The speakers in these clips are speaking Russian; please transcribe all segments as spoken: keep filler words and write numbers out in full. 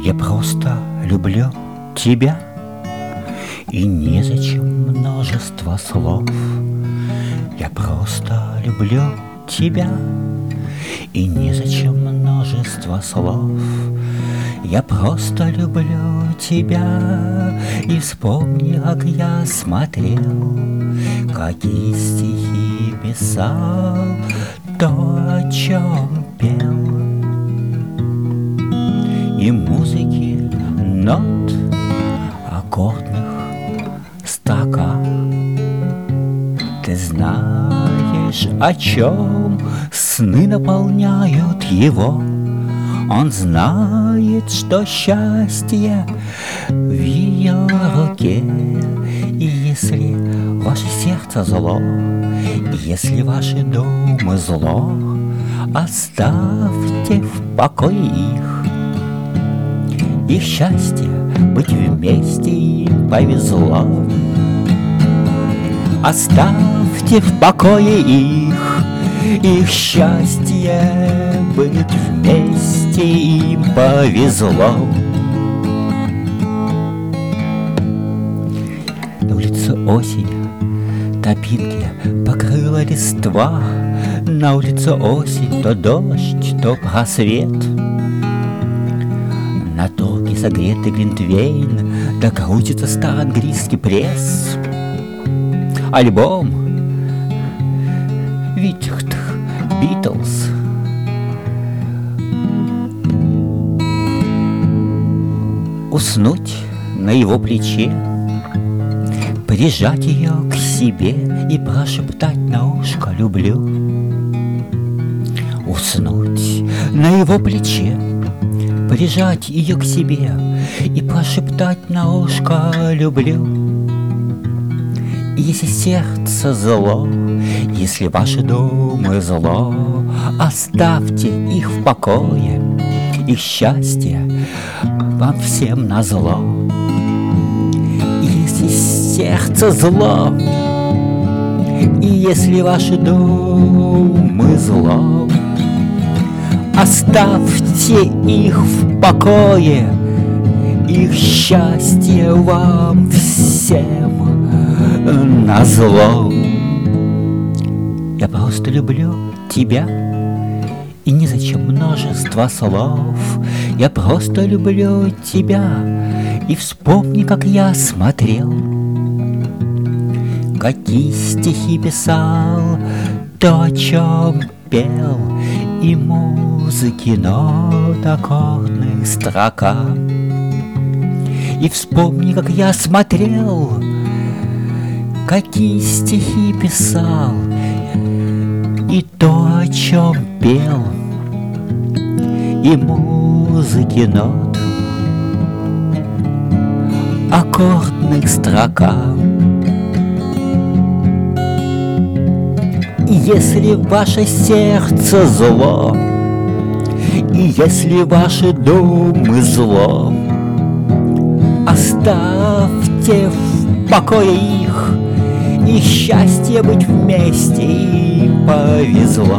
Я просто люблю тебя, и незачем множество слов. Я просто люблю тебя, и незачем множество слов. Я просто люблю тебя, и вспомни, как я смотрел, какие стихи писал, то, о чем пел. И музыки, нот, аккордных строках. Ты знаешь, о чем сны наполняют его. Он знает, что счастье в ее руке. И если ваше сердце зло, если ваши думы зло, оставьте в покое их. Их счастье быть вместе им повезло. Оставьте в покое их. Их счастье быть вместе им повезло. На улице осень, тропинки покрыла листва. На улице осень то дождь, то просвет. На турке согретый глинтвейн, да крутится староанглийский пресс. Альбом Витихт Битлз. Уснуть на его плече, прижать ее к себе и прошептать на ушко «люблю». Уснуть на его плече, прижать ее к себе и прошептать на ушко «люблю». И если сердце зло, если ваши думы зло, оставьте их в покое, их счастье вам всем назло. И если сердце зло, и если ваши думы зло, оставьте их в покое, их счастье вам всем назло. Я просто люблю тебя, и незачем множество слов. Я просто люблю тебя, и вспомни, как я смотрел, какие стихи писал, то, о чем пел, и музыки нот аккордных строка. И вспомни, как я смотрел, какие стихи писал, и то, о чем пел, и музыки нот аккордных строка. И если ваше сердце зло, и если ваши думы зло, оставьте в покое их, и счастье быть вместе им повезло.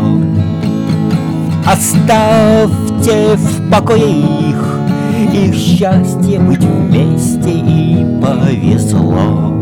Оставьте в покое их, их счастье быть вместе им повезло.